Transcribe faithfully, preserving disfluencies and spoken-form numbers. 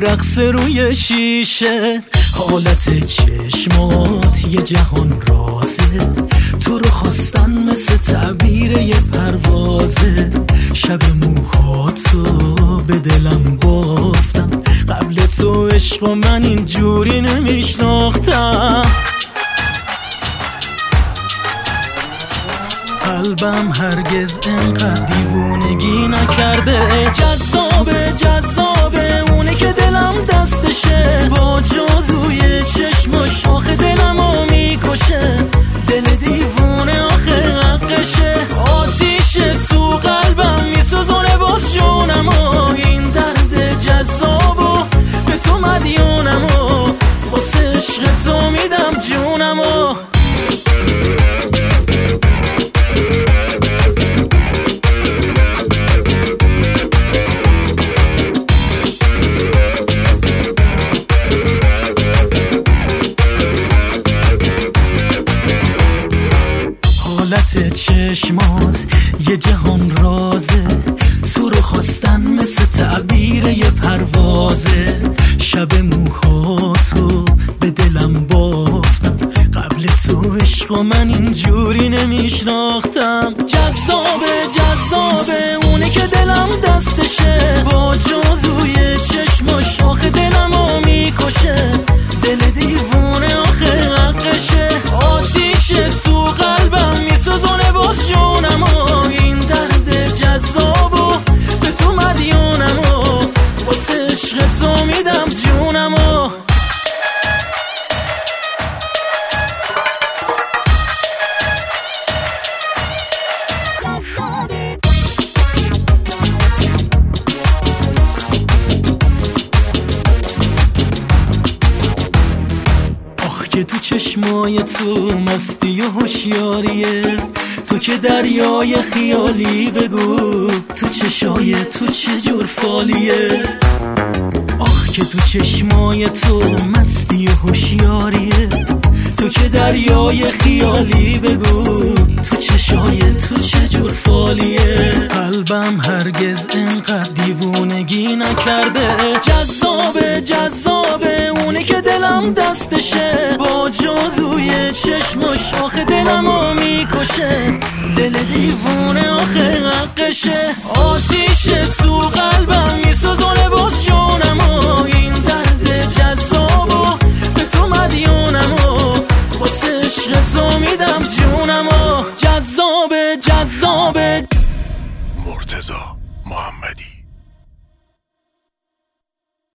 میرقصه روی شیشه. حالت چشمات یه جهان رازه، تو رو خواستن مثل تعبیر یه پروازه. شب موهاتو به دلم بافتم، قبل تو عشق و من اینجوری نمیشناختم. قلبم هرگز انقدر دیوونگی نکرده. جذابه جذابه اونه که دلم دستشه، با جادوی چشماش آخه دلمو میکشه. دل دیوونه آخه حقشه، آتیشه تو قلبم میسوزونه باز جونمو. این درد جذابو به تو مدیونمو، واسه عشق تو میدم جونمو. حالت چشمات یه جهان رازه، تو رو خواستن مثل تعبیر یه پروازه. شب موهاتو به دلم بافتم، قبل تو عشق و من اینجوری نمیشناختم. جذابه جذابه اونه که دلم دستشه، با جادوی چشماش آخه دلمو میکشه. دل دیوونه آخه حقشه، آتیشه تو قلبم میسوزونه باز جونمو. این درد جذابو به تو مدیونمو، واسه عشق تو میدم جونمو. که تو چشمای تو مستی و هوشیاریه، تو که دریای خیالی بگو تو چشای تو چه جور فالیه. آخ که تو چشمای تو مستی و هوشیاریه، تو که دریای خیالی بگو تو چشای تو چه جور فالیه. قلبم هرگز انقدر دیوونگی نکرده. جذابه جذابه اونه که دلم دستشه، با جادوی چشماش آخه دلمو میکشه. دل دیوونه آخه حقشه، آتیشه تو قلبم